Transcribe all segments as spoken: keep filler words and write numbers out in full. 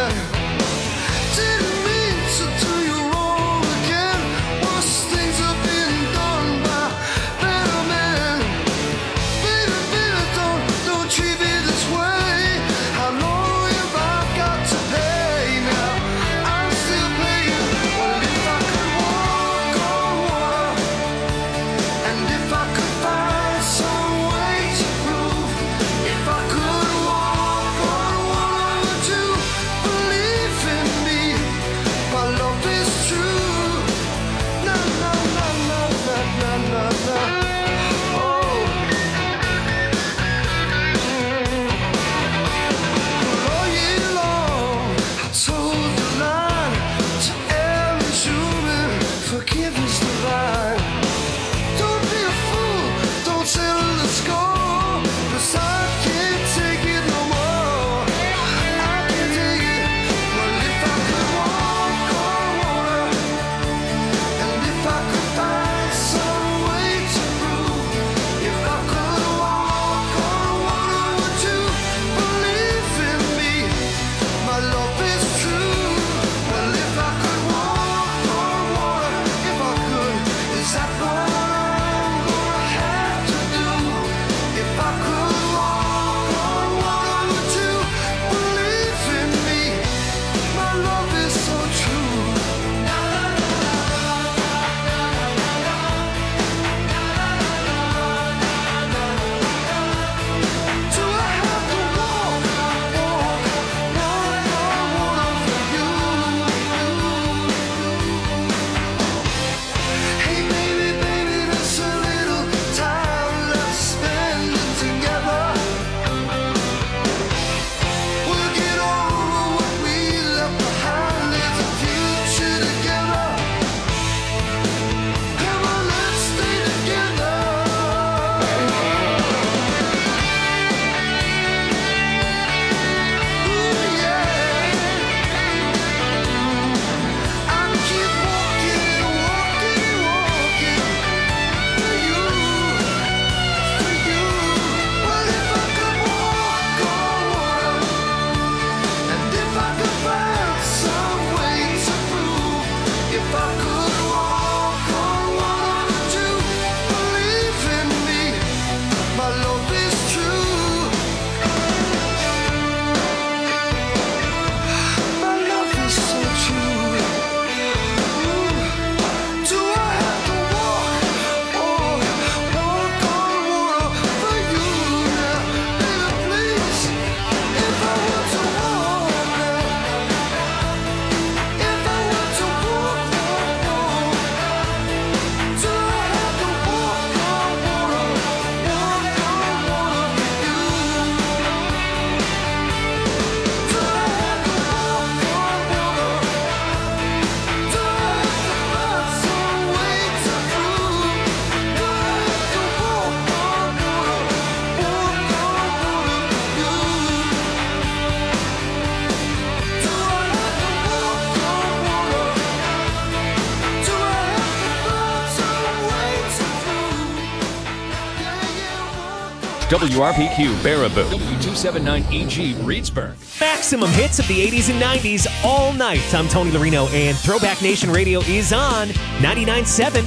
W R P Q Baraboo, W two seventy-nine E G Reedsburg. Maximum hits of the eighties and nineties all night. I'm Tony Larino, and Throwback Nation Radio is on ninety-nine point seven.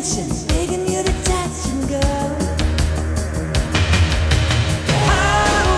How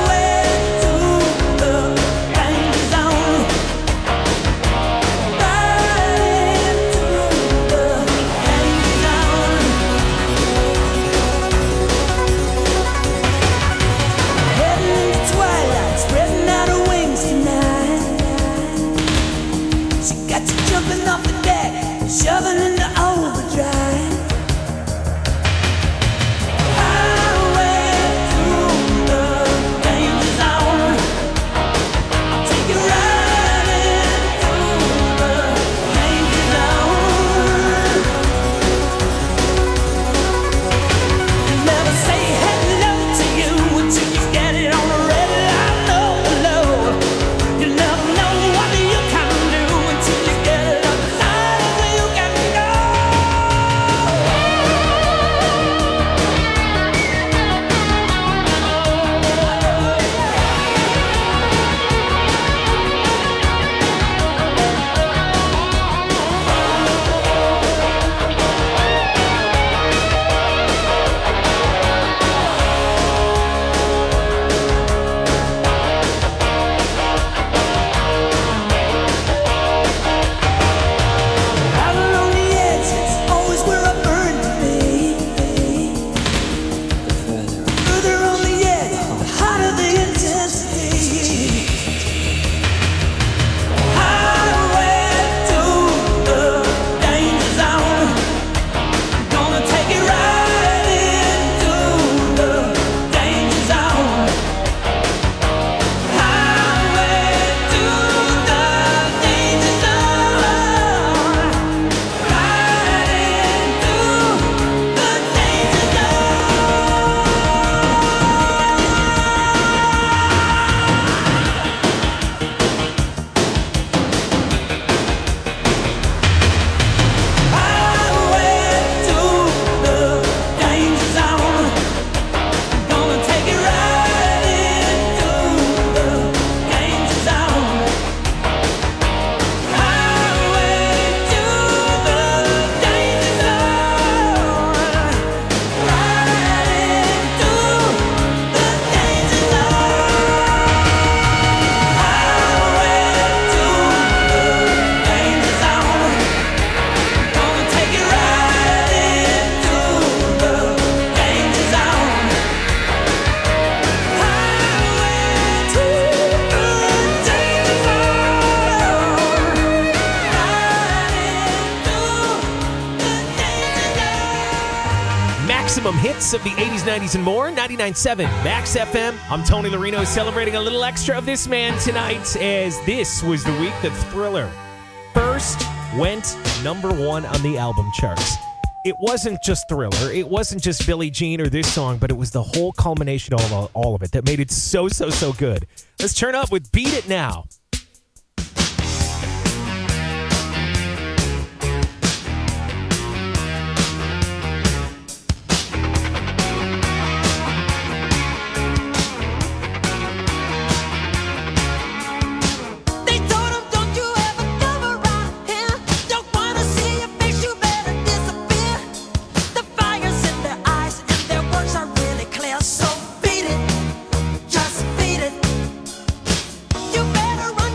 maximum hits of the eighties, nineties, and more. ninety-nine point seven Max F M. I'm Tony Larino, celebrating a little extra of this man tonight, as this was the week that Thriller first went number one on the album charts. It wasn't just Thriller. It wasn't just Billie Jean or this song, but it was the whole culmination of all, all of it that made it so, so, so good. Let's turn up with Beat It Now. So beat it, just beat it. You better run.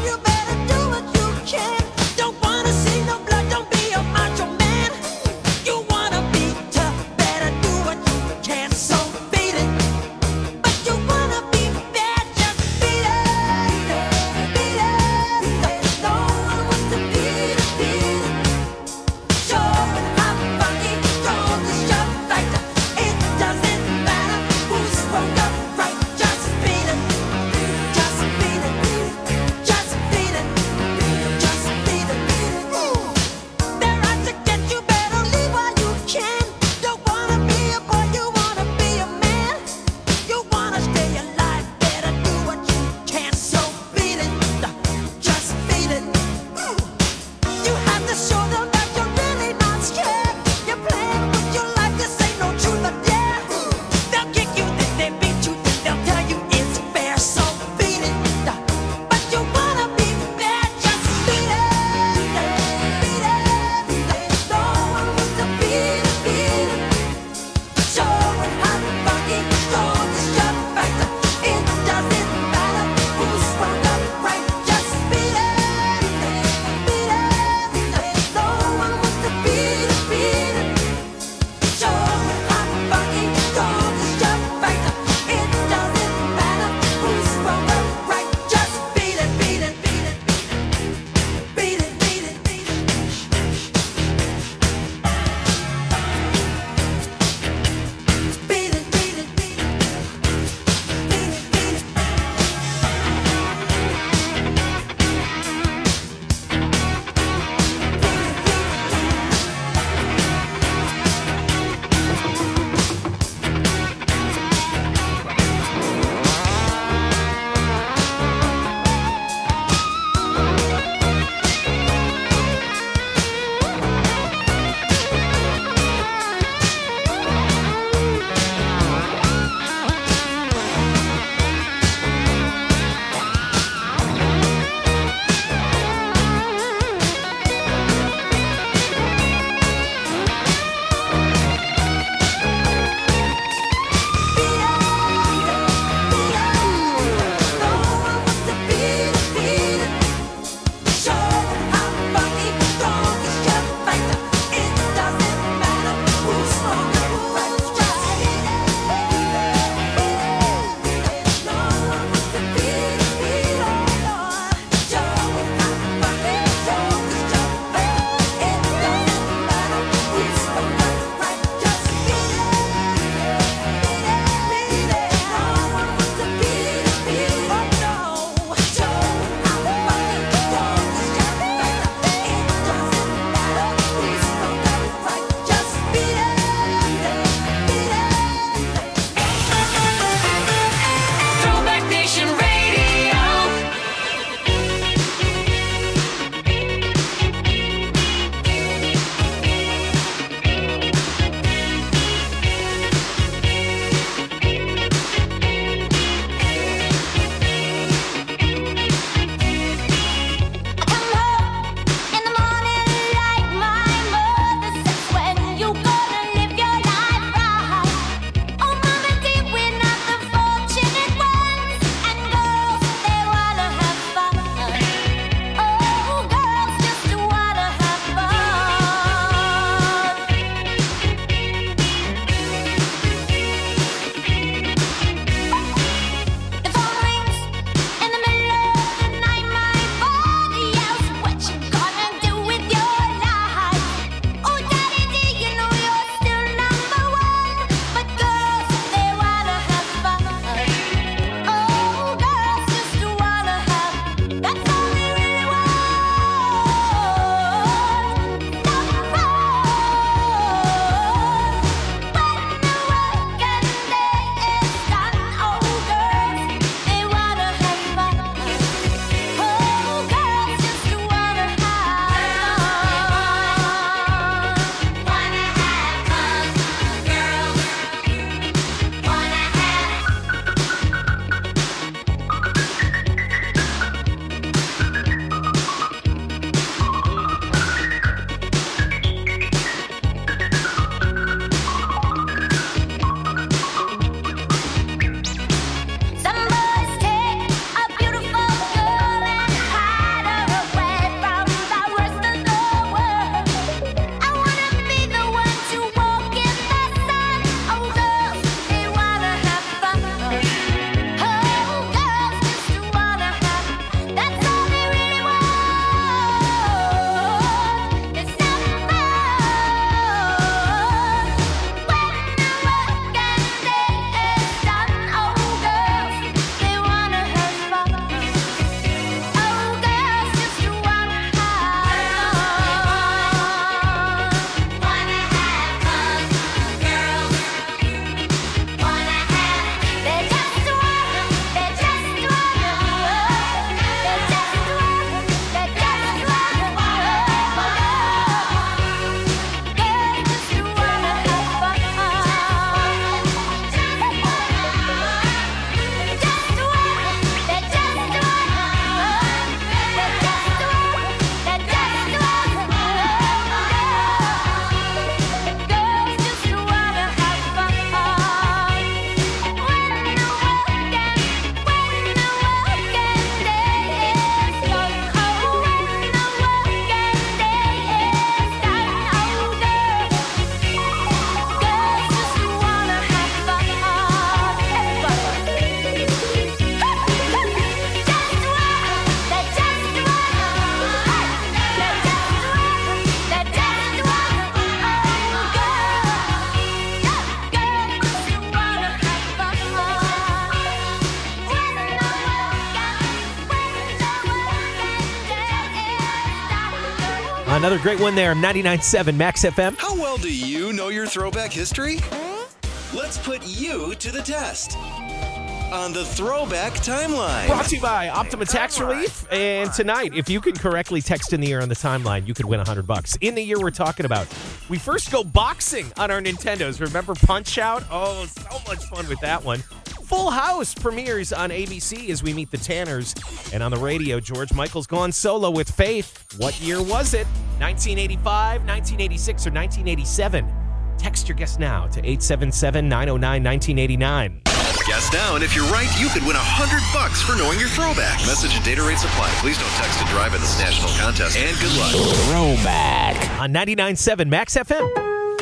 Another great one there, ninety-nine point seven Max F M. How well do you know your throwback history? Let's put you to the test on the Throwback Timeline. Brought to you by Optima Tax Relief. And tonight, if you can correctly text in the year on the timeline, you could win one hundred bucks. In the year we're talking about, we first go boxing on our Nintendos. Remember Punch-Out? Oh, so much fun with that one. Full House premieres on A B C as we meet the Tanners. And on the radio, George Michael's gone solo with Faith. What year was it? nineteen eighty-five, nineteen eighty-six, or nineteen eighty-seven? Text your guess now to eight seven seven, nine oh nine, nineteen eighty-nine. Guess now, and if you're right, you could win one hundred bucks for knowing your throwback. Message and data rates apply. Please don't text to drive in this national contest. And good luck. Throwback on ninety-nine point seven Max F M.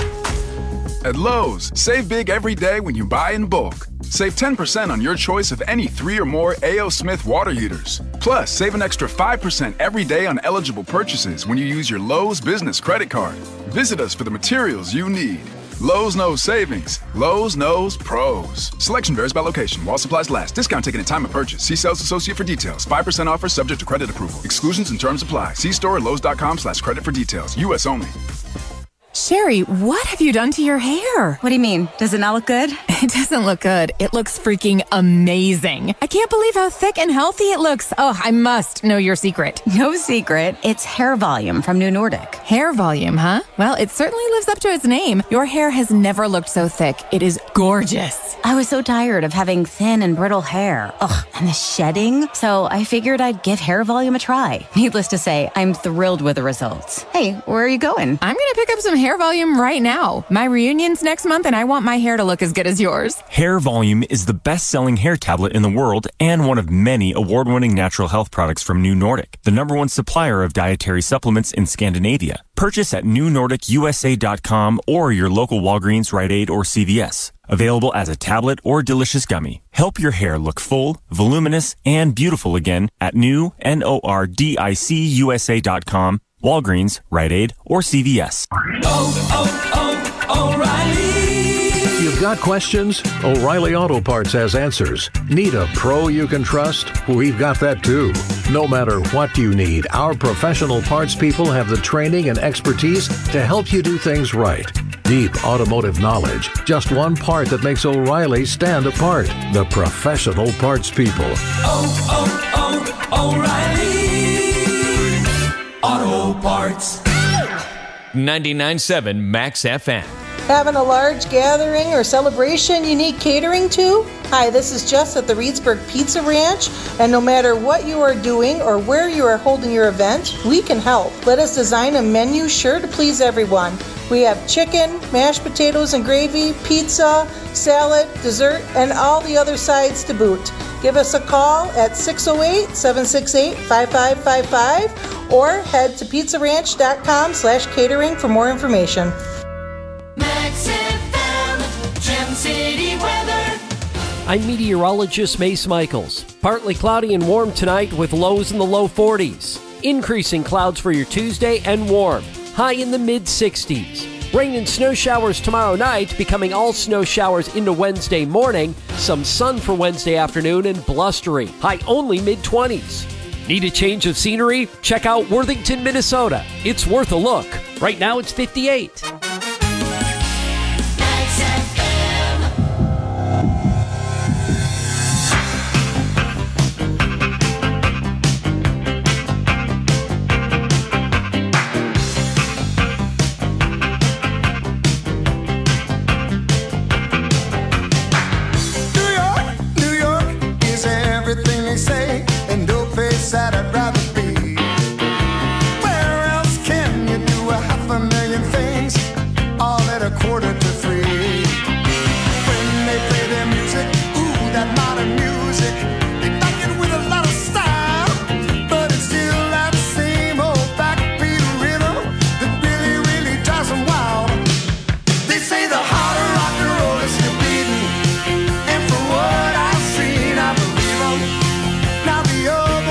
At Lowe's, save big every day when you buy in bulk. Save ten percent on your choice of any three or more A O. Smith water heaters. Plus, save an extra five percent every day on eligible purchases when you use your Lowe's business credit card. Visit us for the materials you need. Lowe's knows savings. Lowe's knows pros. Selection varies by location. While supplies last. Discount taken at time of purchase. See sales associate for details. five percent offer subject to credit approval. Exclusions and terms apply. See store at lowes.com slash credit for details. U S only. Sherry, what have you done to your hair? What do you mean? Does it not look good? It doesn't look good. It looks freaking amazing. I can't believe how thick and healthy it looks. Oh, I must know your secret. No secret. It's hair volume from New Nordic. Hair volume, huh? Well, it certainly lives up to its name. Your hair has never looked so thick. It is gorgeous. I was so tired of having thin and brittle hair. Ugh, and the shedding. So I figured I'd give hair volume a try. Needless to say, I'm thrilled with the results. Hey, where are you going? I'm going to pick up some hair volume right now. My reunion's next month and I want my hair to look as good as yours. Hair Volume is the best-selling hair tablet in the world and one of many award-winning natural health products from New Nordic, the number one supplier of dietary supplements in Scandinavia. Purchase at new nordic u s a dot com or your local Walgreens, Rite Aid, or C V S. Available as a tablet or delicious gummy. Help your hair look full, voluminous, and beautiful again at new nordic u s a dot com, Walgreens, Rite Aid, or C V S. Oh, oh, oh, O'Reilly! You've got questions? O'Reilly Auto Parts has answers. Need a pro you can trust? We've got that too. No matter what you need, our professional parts people have the training and expertise to help you do things right. Deep automotive knowledge. Just one part that makes O'Reilly stand apart. The professional parts people. Oh, oh, oh, O'Reilly Auto Parts. ninety-nine point seven Max F M. Having a large gathering or celebration you need catering to? Hi, this is Jess at the Reedsburg Pizza Ranch, and no matter what you are doing or where you are holding your event, we can help. Let us design a menu sure to please everyone. We have chicken, mashed potatoes and gravy, pizza, salad, dessert, and all the other sides to boot. Give us a call at six oh eight, seven six eight, five five five five or head to pizza ranch dot com slash catering for more information. Max F M, Gem City weather. I'm meteorologist Mace Michaels. Partly cloudy and warm tonight with lows in the low forties. Increasing clouds for your Tuesday and warm. High in the mid sixties. Rain and snow showers tomorrow night, becoming all snow showers into Wednesday morning. Some sun for Wednesday afternoon and blustery. High only mid twenties. Need a change of scenery? Check out Worthington, Minnesota. It's worth a look. Right now it's fifty-eight. That I'd rather be. Where else can you do a half a million things all at a quarter to three? When they play their music, ooh, that modern music, they back it with a lot of style, but it's still that same old backbeat rhythm that really, really drives them wild. They say the harder rock and roll is still beating, and for what I've seen, I believe them. Now the other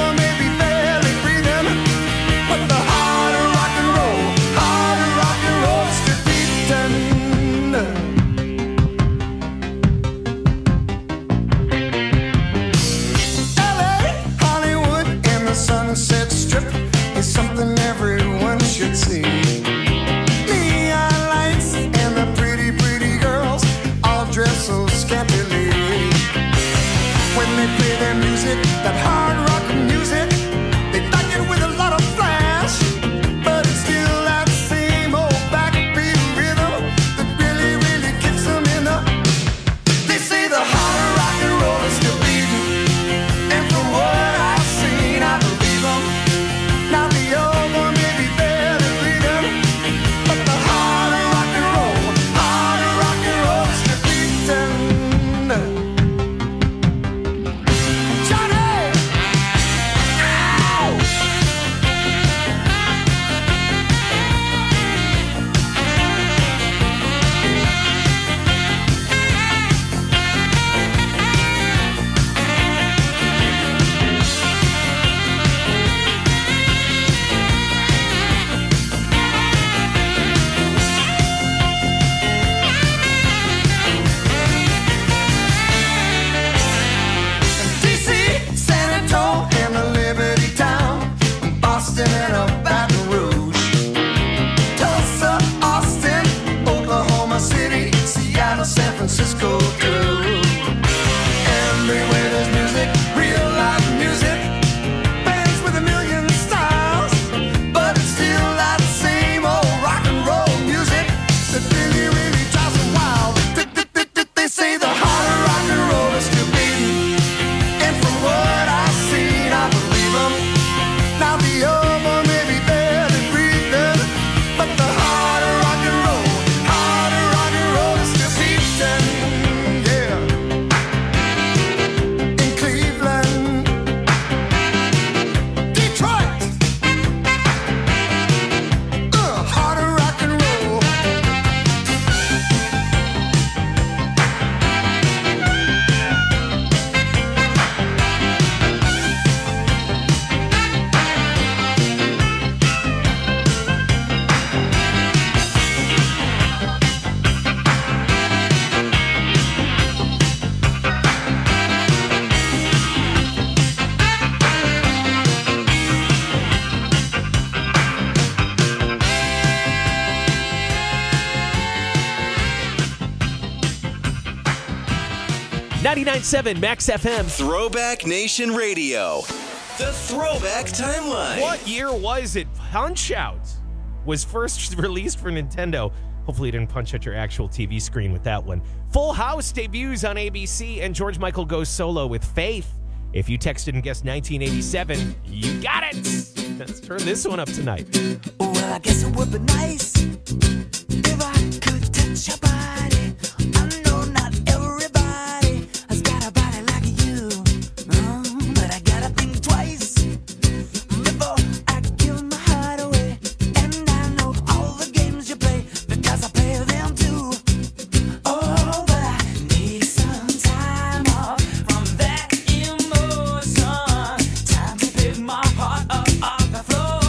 ninety-nine point seven Max F M. Throwback Nation Radio. The Throwback Timeline. What year was it? Punch-Out was first released for Nintendo. Hopefully you didn't punch out your actual T V screen with that one. Full House debuts on A B C, and George Michael goes solo with Faith. If you texted and guessed nineteen eighty-seven, you got it. Let's turn this one up tonight. Well, I guess it would be nice if I could touch your body. I know not everybody has got a body like you, mm, but I gotta think twice before I give my heart away. And I know all the games you play because I play them too. Oh, but I need some time off from that emotion. Time to pick my heart up off the floor.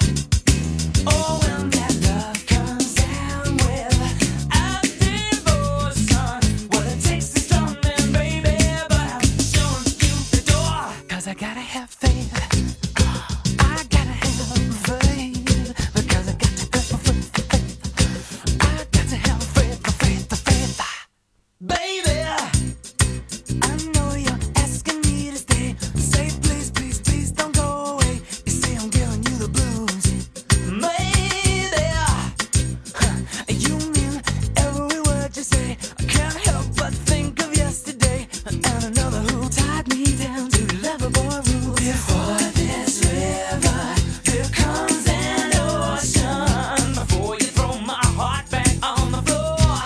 Oh, when that love comes down without devotion, well, it takes the storming, baby, but I'm showing you the door. 'Cause I gotta have faith. I gotta have faith. Because I got to have faith. I got to have faith, faith, faith. Baby, I know you're asking me to stay. Say please, please, please don't go away. You say I'm giving you the blues. Maybe you mean every word you say. I can't help but think of yesterday and another who tied me down to lovable rules. Before this river, here comes an ocean. Before you throw my heart back on the floor.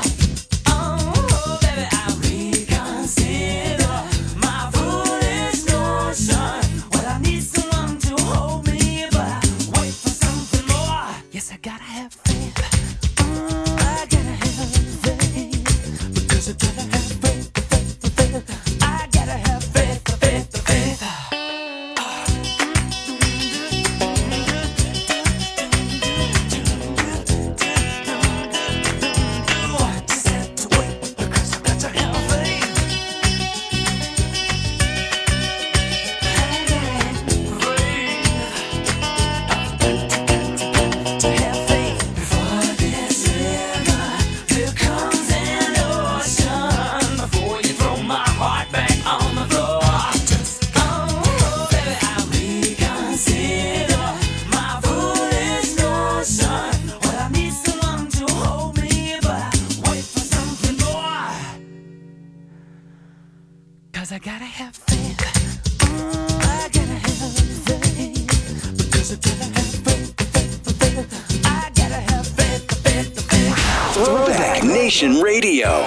Oh, baby, I reconsider my foolish notion. Well, I need someone to hold me, but I wait for something more. Yes, I gotta have faith. Mm, I gotta have faith. Because I gotta have faith, faith, faith. I gotta have faith, faith, faith. Just have to wait because I got to have faith. To have faith. Before this river, here comes an ocean. Before you throw my heart back on the floor. Just oh, baby, I reconsider my foolish notion. Well, I need someone to hold me, but I wait for something more. 'Cause I gotta have faith. Mm, I gotta have faith. Because I gotta have faith, faith, faith. I gotta have faith, faith, faith. Throwback Nation Radio.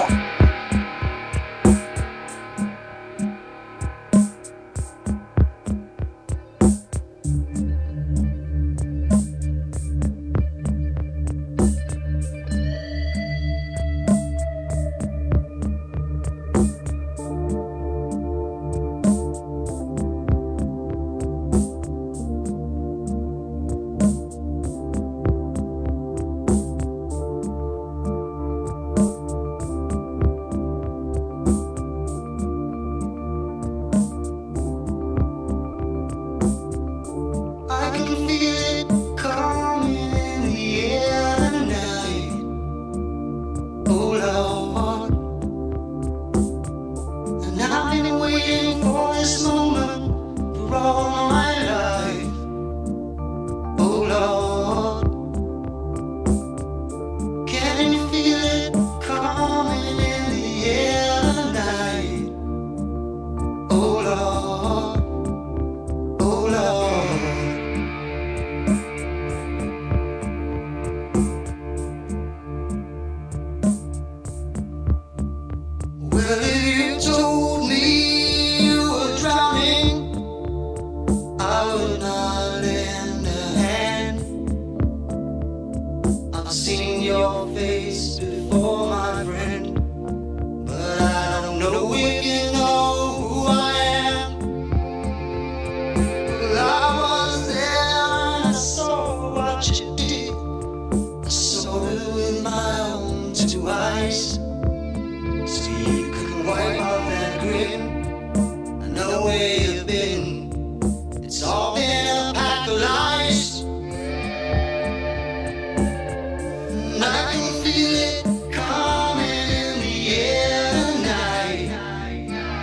I can feel it coming in the air tonight. Oh Lord, and I've been waiting for this moment for all my life. Oh Lord, can you feel it coming in the air tonight? Oh Lord, oh Lord. Well, if you told me you were drowning, I would not lend a hand. I've seen your face before, my friend, but I don't know if you know who I am. Well, I was there and I saw what you did. I saw it with my own two eyes. So you couldn't wipe off that grin. I know where you've been. It's all been a pack of lies. And I can feel it coming in the air tonight.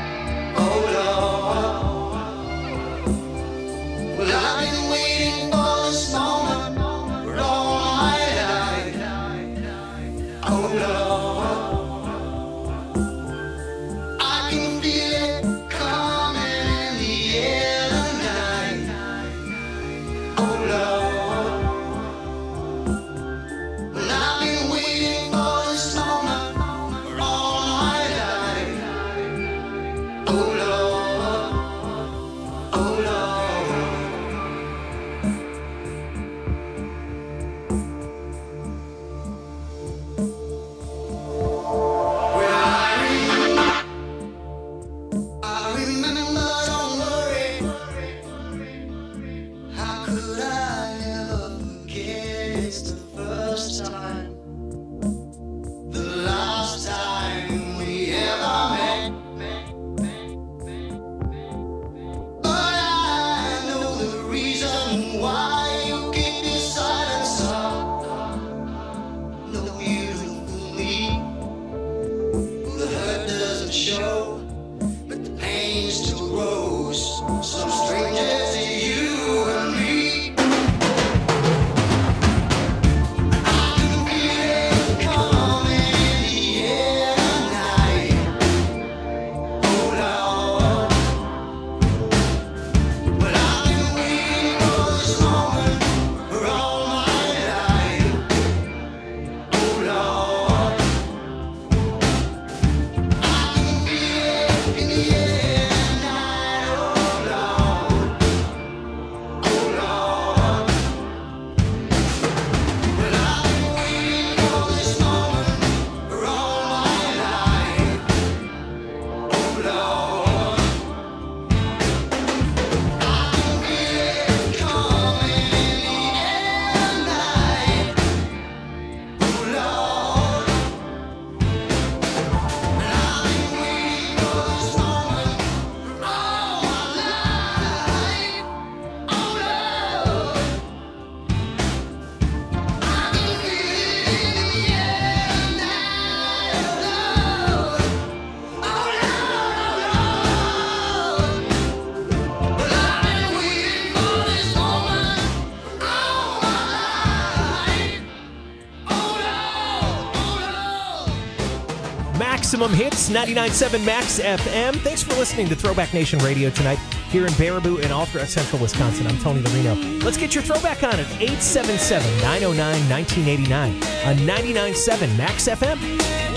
Maximum Hits, ninety-nine point seven Max F M. Thanks for listening to Throwback Nation Radio tonight here in Baraboo and all throughout central Wisconsin. I'm Tony Larino. Let's get your throwback on at eight seven seven, nine oh nine, nineteen eighty-nine on ninety-nine point seven Max F M.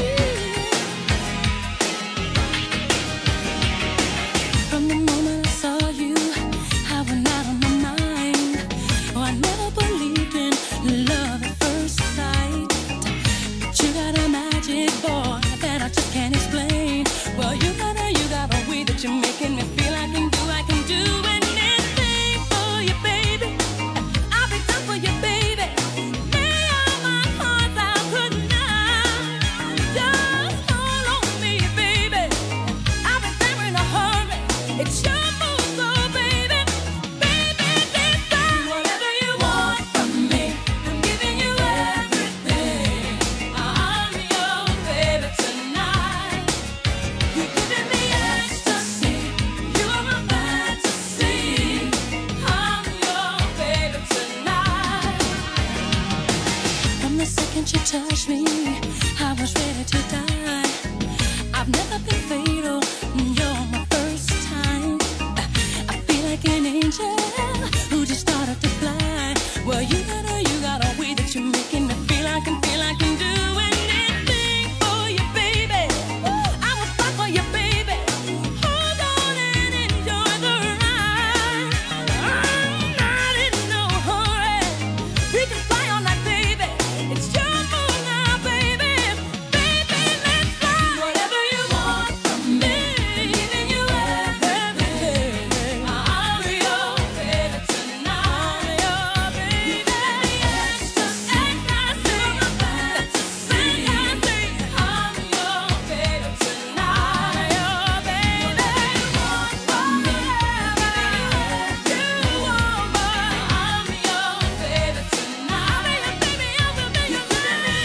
From the moment I saw you, I went out on my mind. Oh, I never believed in love at first sight. But you got a magic, boy, that I just can't explain. Well, you got a, you got a way that you're making me feel I can do, I can do anything for you, baby. I'll be done for you, baby. Lay all my cards out, couldn't I? Just hold on me, baby. I'll be there in a hurry. It's your move, so baby, baby, decide whatever you want from me. I'm giving you everything. I'm your baby tonight. You're giving me ecstasy. You are my fantasy. I'm your baby tonight. From the second you touched me, I was ready to die. I've never been fatal. You're my first time. I feel like an angel who just started to fly. Well, you got a, you got a way that you're making me feel I can feel I can do anything for you, baby. I will fight for you, baby. Hold on and enjoy the ride. I'm not in no hurry. We can fly all night, baby. It's your move now, baby. Baby, let's fly. Whatever you want from me, giving you everything. I'm your baby tonight. Your baby, ecstasy, ecstasy, fantasy. I'm your baby tonight. Your baby, want whatever you want, but I'm your baby tonight. I'm your baby, I'm your baby, you're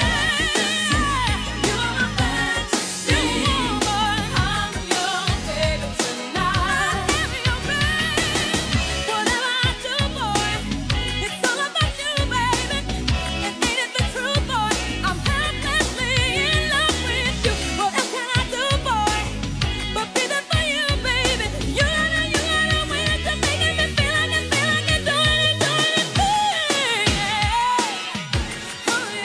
my fantasy, but I'm your baby tonight. I'm your baby. Whatever I do, boy, it's all about you, baby. And ain't it the truth, boy? I'm helplessly in love with you. What else can I do, boy, but be there for you, baby? You gotta, you gotta win to making me feel like I feel like I do it, do anything. Oh yeah,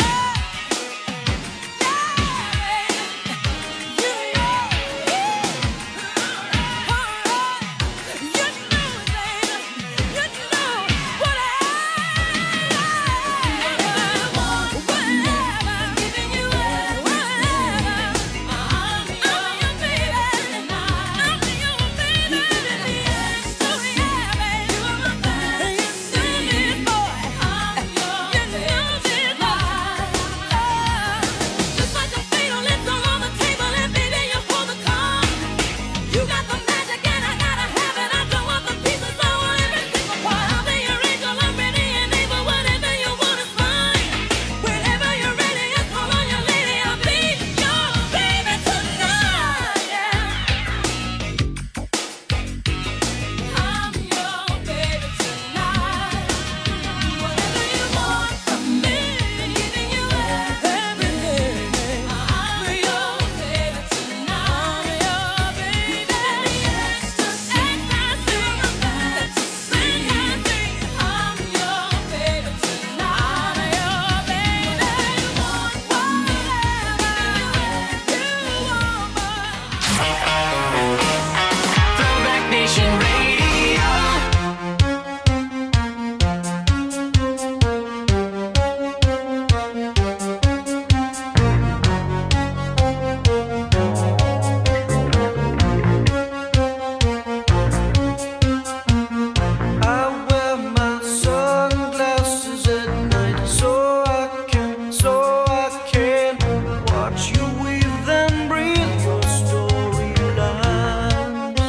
just like a fatal lips are on the table, and baby you hold the cards. You got the magic and I gotta have it. I don't want the pieces, I want every single part. I'll be your angel, I'm ready and able. Whatever you want is mine. Whenever you're ready, just call on your lady. I'll be your baby tonight. Yeah. I'm your baby tonight. Whatever you want from me, giving you everything. I'm your baby tonight. Your baby, ecstasy, ecstasy, fantasy. I'm your baby tonight. Your baby, want whatever you want, Throwback Nation Radio. I wear my sunglasses at night so I can, so I can watch you weave and breathe your storylines.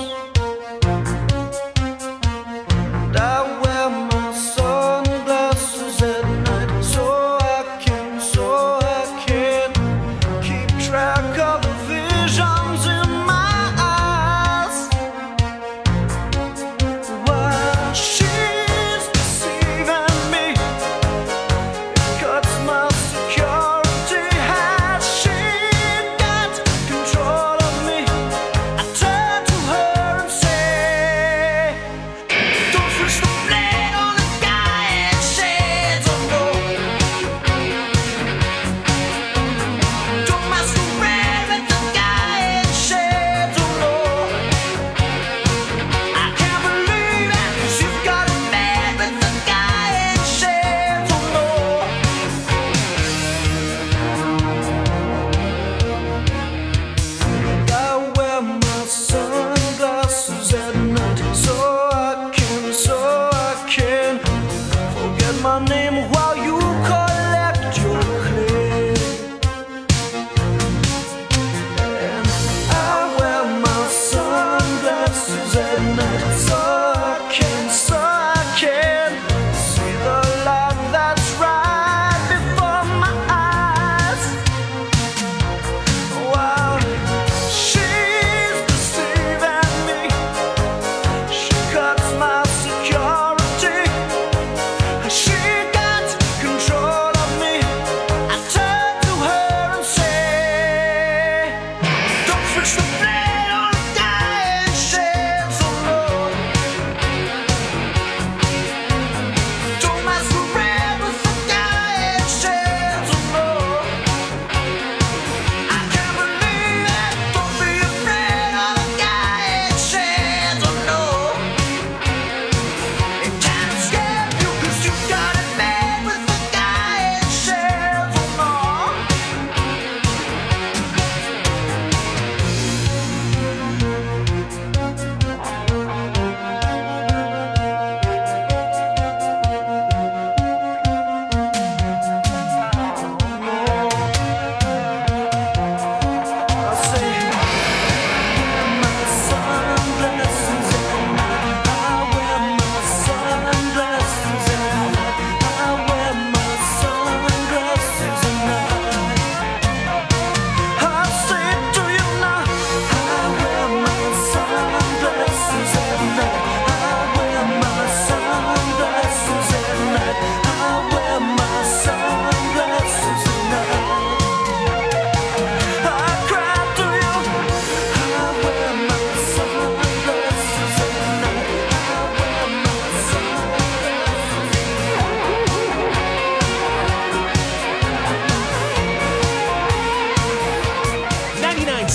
And I wear my sunglasses at night so I can, so I can keep track of the visions in my eyes. While she's deceiving me, it cuts my security. Has she got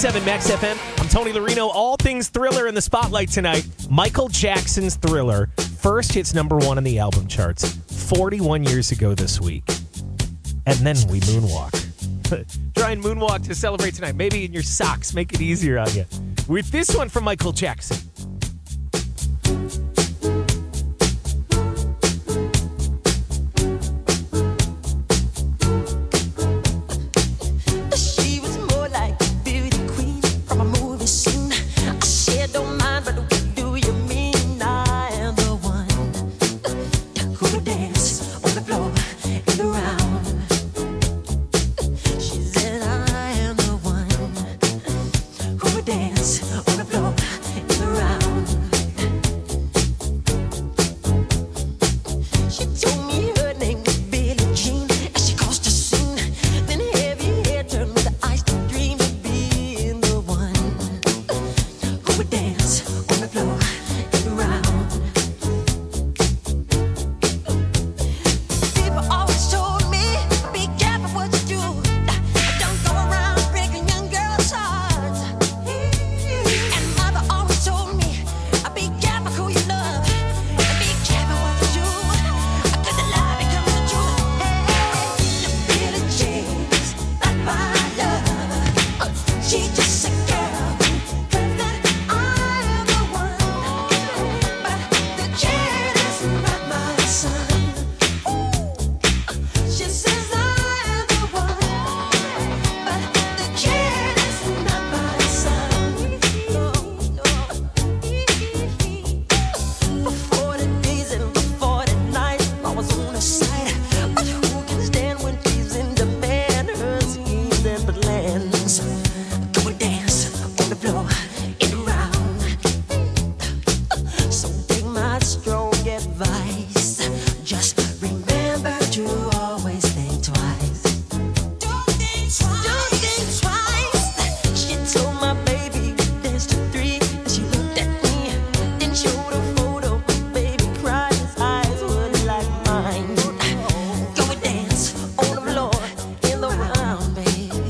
seven Max F M. I'm Tony Larino. All things Thriller in the spotlight tonight. Michael Jackson's Thriller first hits number one on the album charts forty-one years ago this week. And then we moonwalk. Try and moonwalk to celebrate tonight. Maybe in your socks. Make it easier on you. With this one from Michael Jackson. She was more like a beauty queen from a movie scene. I said, don't mind, but what do you mean? I am the one who would dance on the floor and around. She said, I am the one who would dance on the floor and around. She told me her name was Billie Jean as she caused a scene. Then heavy hair turned with the eyes to dream of being the one who would dance on the floor and around. People always told me, be careful what you do. Don't go around breaking young girls' hearts. And mother always told me, be careful who you love. Be careful what you do. Cause the lie becomes the truth. Hey, Billie Jean's not my love. She just a girl who claims that I am the one. But the kid is not my son. She says I am the one. But the kid is not my son. For forty days and for forty nights, I was on her side. But who can stand when she's in demand? Her schemes and plans. Go and dance on the floor and around. So take my strong advice. Just remember to always think twice. Don't think twice. Don't think twice. She told my baby we danced to three. And she looked at me, then showed a photo. My baby cried, his eyes were like mine. Go and dance on the floor in the round, babe.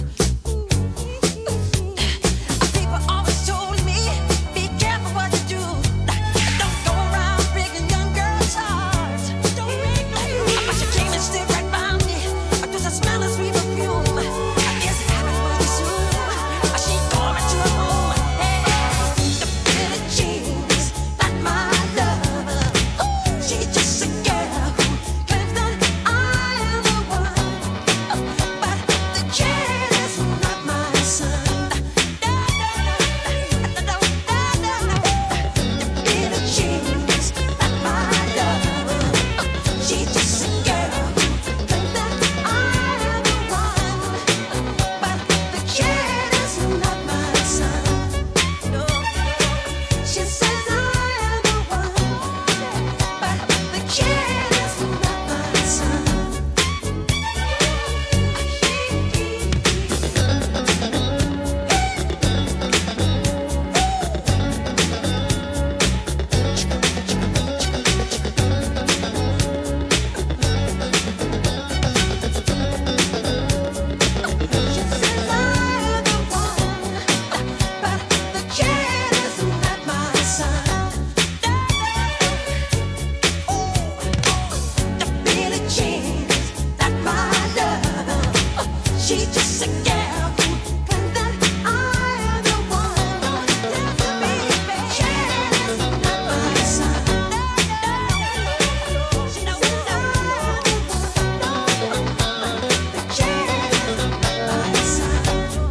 People always told me, be careful what you do. Don't go around breaking young girls' hearts. Don't break no hearts. But she came and stood right by me. Does I smell a sweet perfume? I guess it happened pretty soon. She called me to her home. Hey, the Billie Jean's not my love. She's just a girl who claims that I am the one. But the kid is not my son. Billie Jean's not my love. She's just a girl who claims that I am the one. But the kid is not my son. No, she says I am the one. But the kid is not my son. She's just a girl who claims that I am the one. The kid is not my son. She knows that I am the one. The kid is not my son.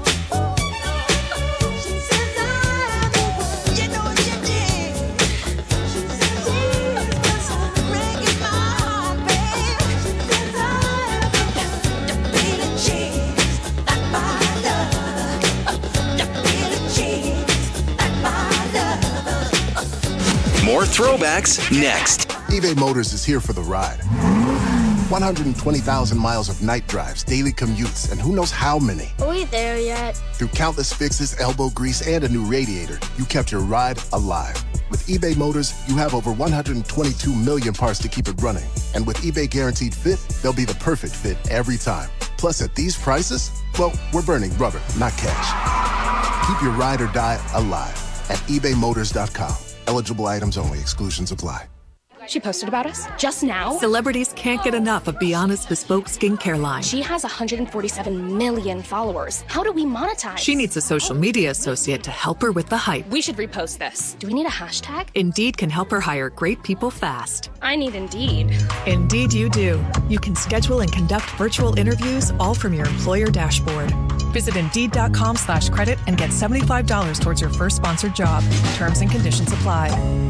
She says I am the one. You know what you did. She says he's my son. Breaking my heart, babe. She says I am the one. The Billie Jean's not my love. The Billie Jean's not my love. More throwbacks next. eBay Motors is here for the ride. one hundred twenty thousand miles of night drives, daily commutes, and who knows how many. Are we there yet? Through countless fixes, elbow grease, and a new radiator, you kept your ride alive. With eBay Motors, you have over one hundred twenty-two million parts to keep it running. And with eBay Guaranteed Fit, they'll be the perfect fit every time. Plus, at these prices, well, we're burning rubber, not cash. Keep your ride or die alive at ebay motors dot com. Eligible items only. Exclusions apply. She posted about us just now. Celebrities can't get enough of Be Honest Bespoke skincare line. She has one hundred forty-seven million followers. How do we monetize? She needs a social media associate to help her with the hype. We should repost this. Do we need a hashtag? Indeed can help her hire great people fast. I need Indeed. Indeed you do. You can schedule and conduct virtual interviews all from your employer dashboard. Visit Indeed.com slash credit and get seventy-five dollars towards your first sponsored job. Terms and conditions apply.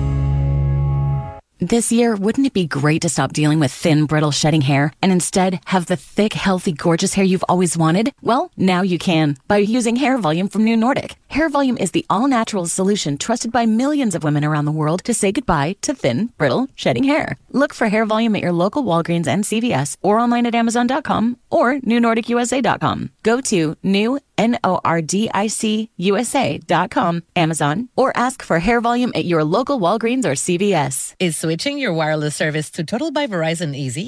This year, wouldn't it be great to stop dealing with thin, brittle, shedding hair and instead have the thick, healthy, gorgeous hair you've always wanted? Well, now you can by using Hair Volume from New Nordic. Hair Volume is the all-natural solution trusted by millions of women around the world to say goodbye to thin, brittle, shedding hair. Look for Hair Volume at your local Walgreens and C V S or online at amazon dot com or new nordic u s a dot com. Go to new N O R D I C U S A dot com, Amazon, or ask for Hair Volume at your local Walgreens or C V S. Is switching your wireless service to Total by Verizon easy?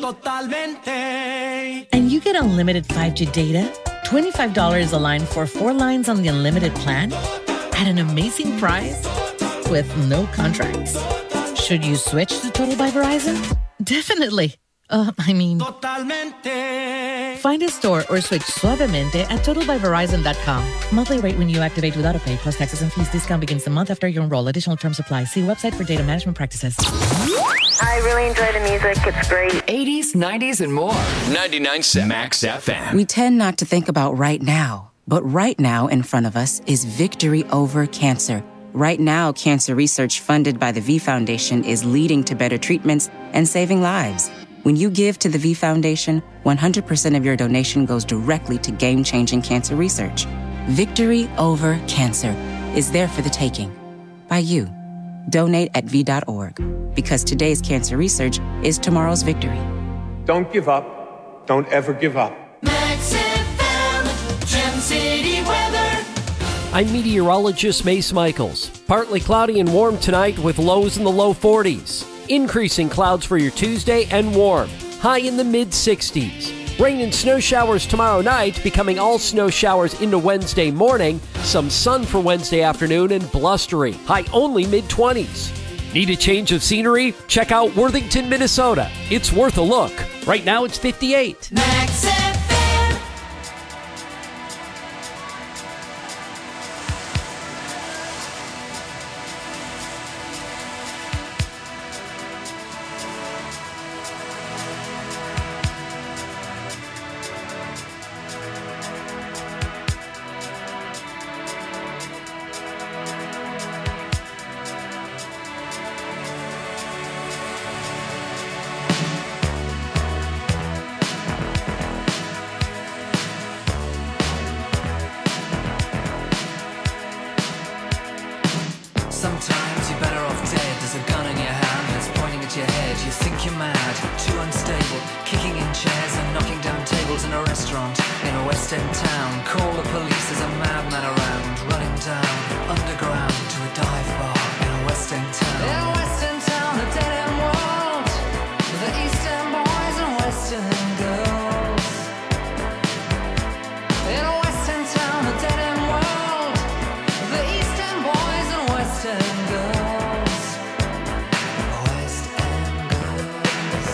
Totalmente. And you get unlimited five G data, twenty-five dollars a line for four lines on the unlimited plan, at an amazing price with no contracts. Should you switch to Total by Verizon? Definitely. Uh, I mean, Totalmente. Find a store or switch suavemente at total by verizon dot com. Monthly rate when you activate with autopay plus taxes and fees. Discount begins the month after you enroll. Additional terms apply. See website for data management practices. I really enjoy the music. It's great. eighties, nineties, and more. ninety-nine point seven Max F M. We tend not to think about right now, but right now in front of us is victory over cancer. Right now, cancer research funded by the V Foundation is leading to better treatments and saving lives. When you give to the V Foundation, one hundred percent of your donation goes directly to game-changing cancer research. Victory over cancer is there for the taking. By you. Donate at V dot org. Because today's cancer research is tomorrow's victory. Don't give up. Don't ever give up. Max F M, Gem City weather. I'm meteorologist Mace Michaels. Partly cloudy and warm tonight with lows in the low forties. Increasing clouds for your Tuesday and warm. High in the mid sixties. Rain and snow showers tomorrow night, becoming all snow showers into Wednesday morning. Some sun for Wednesday afternoon and blustery. High only mid twenties. Need a change of scenery? Check out Worthington, Minnesota. It's worth a look. Right now it's fifty-eight. Max F M. Sometimes you're better off dead. There's a gun in your hand that's pointing at your head. You think you're mad, too unstable, kicking in chairs and knocking down tables in a restaurant in a West End town. Call the police, there's a madman around, running down underground to a dive bar in a West End town. In a West End town, a dead end world, the East End boys and West End girls. In a West End town, a dead end world, the East End boys and West End girls. West End girls.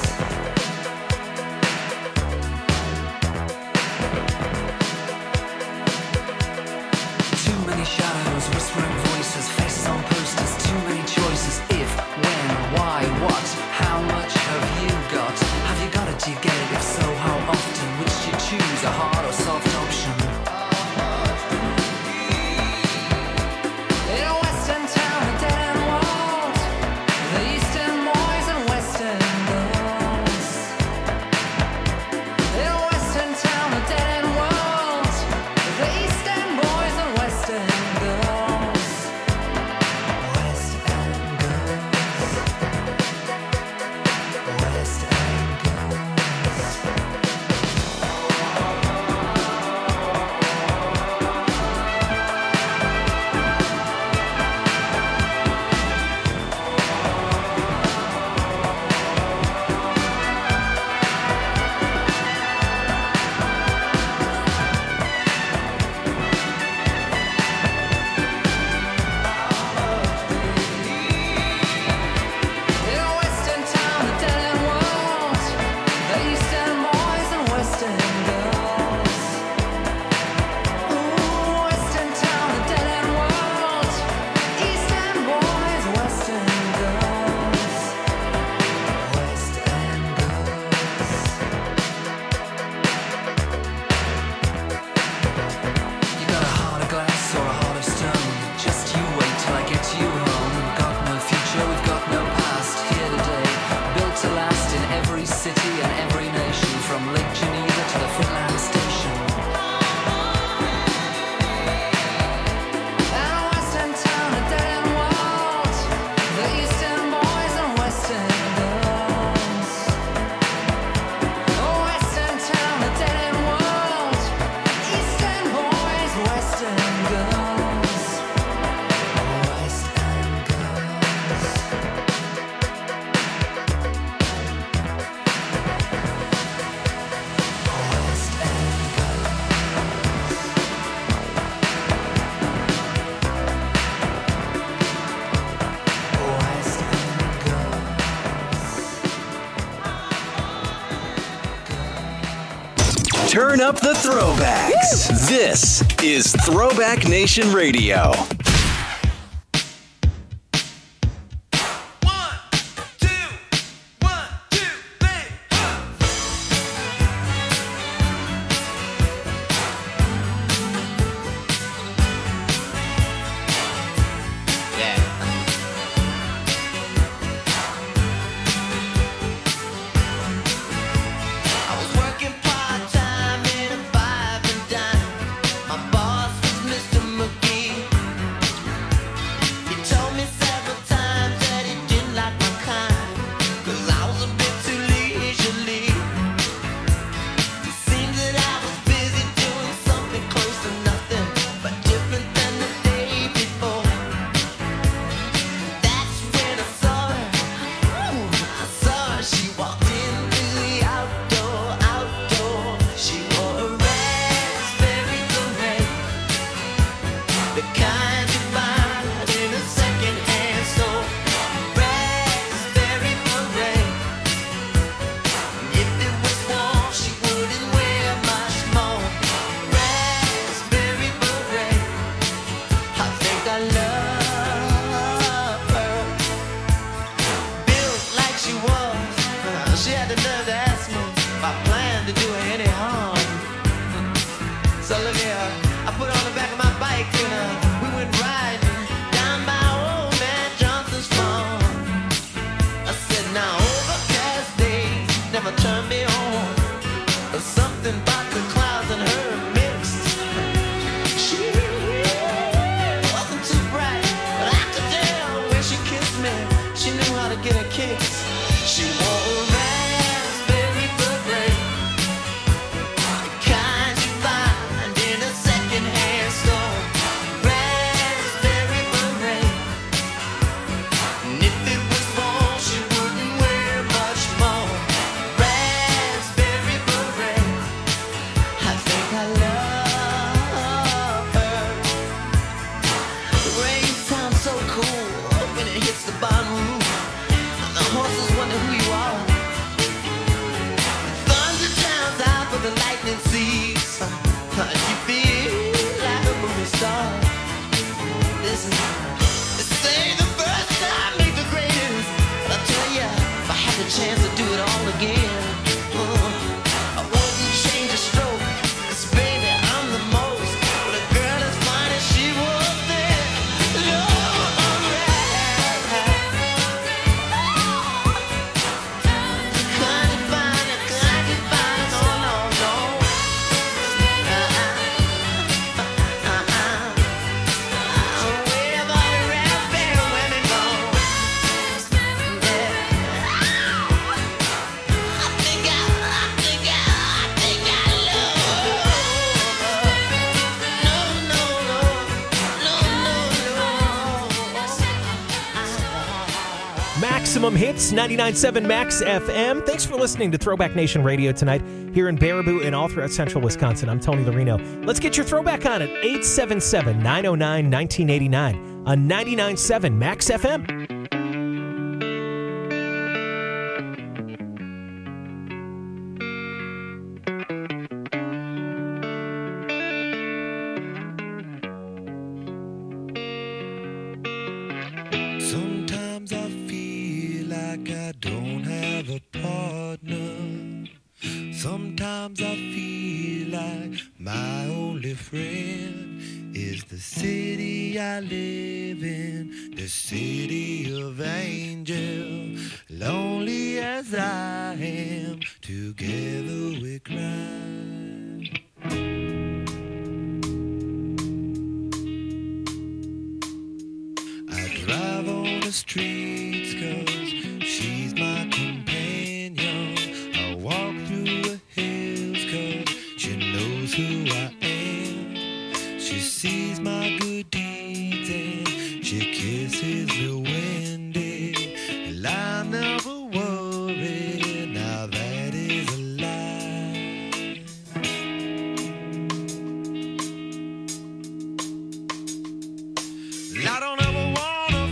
Turn up the throwbacks. This is Throwback Nation Radio. Maximum Hits, ninety-nine point seven Max F M. Thanks for listening to Throwback Nation Radio tonight here in Baraboo and all throughout central Wisconsin. I'm Tony Larino. Let's get your throwback on at eight seven seven, nine oh nine, one nine eight nine on ninety-nine point seven Max F M. Sometimes I feel like I don't have a partner. Sometimes I feel like my only friend is the city I live in, the city of angel. Lonely as I am, together we cry. I drive on the streets 'cause she's my companion. I walk through the hills 'cause she knows who I am. She sees my good deeds and she kisses me when day. And I never worry, now that is a lie. I don't ever wanna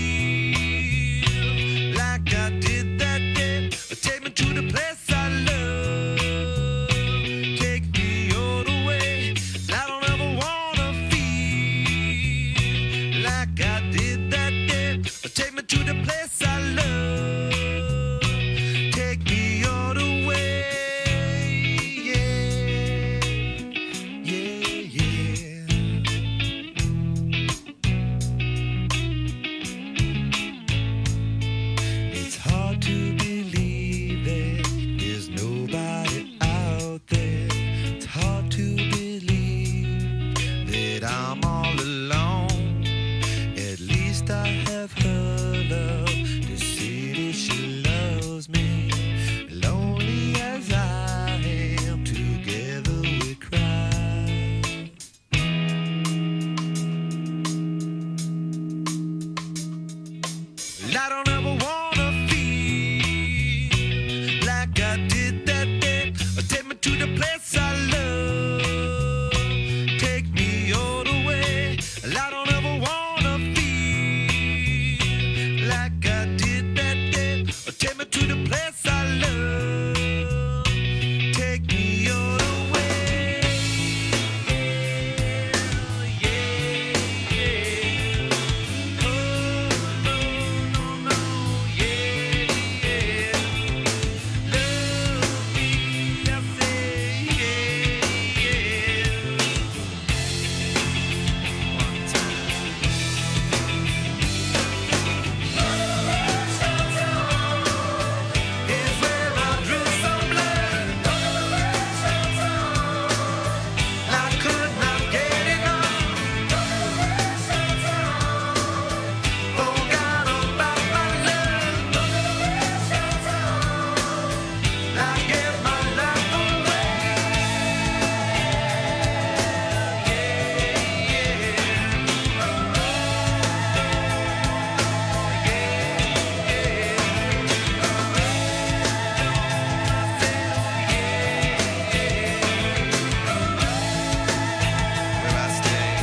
feel like I did that day. Take me to the place I love. Take me to the place I love. Take me all the way. Yeah, yeah, yeah. It's hard to believe that there's nobody out there. It's hard to believe that I'm all alone. At least I have her love to see that she loves me. Lonely as I am, together we cry. And I don't ever wanna feel like I did that day. Take me to the place I love. Take me all the way. And I don't ever wanna feel like I did that day. Take me to the place I love. Take me all the way. Yeah, yeah. Oh, no, no, no. Yeah, yeah. Love me, I say, yeah, yeah. One time. Is where I drew some blood. I could not get enough. Forgot about my love. I gave my life away. Will I stay?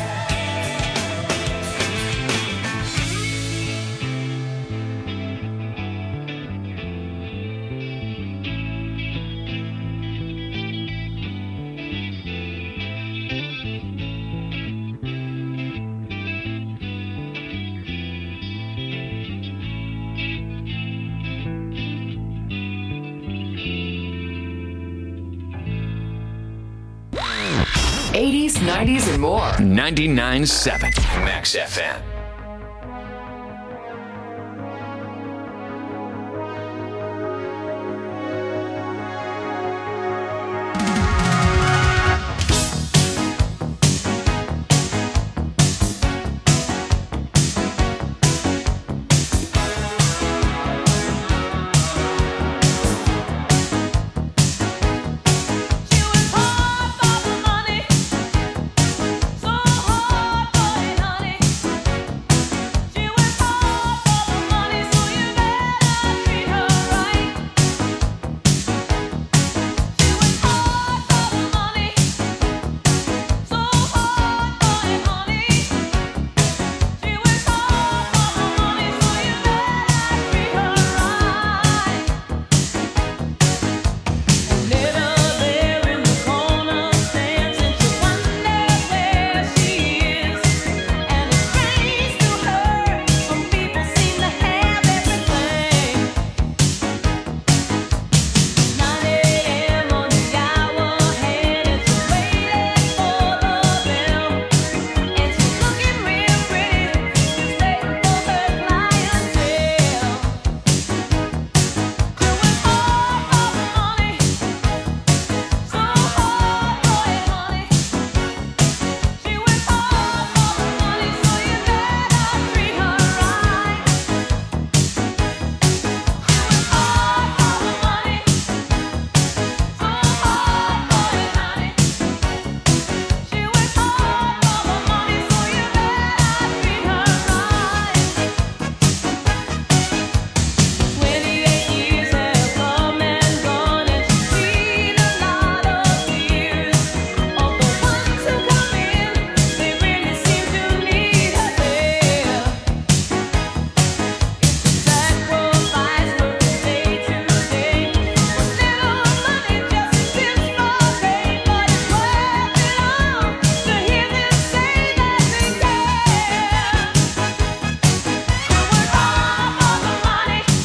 eighties, nineties, and more. ninety-nine point seven Max F M.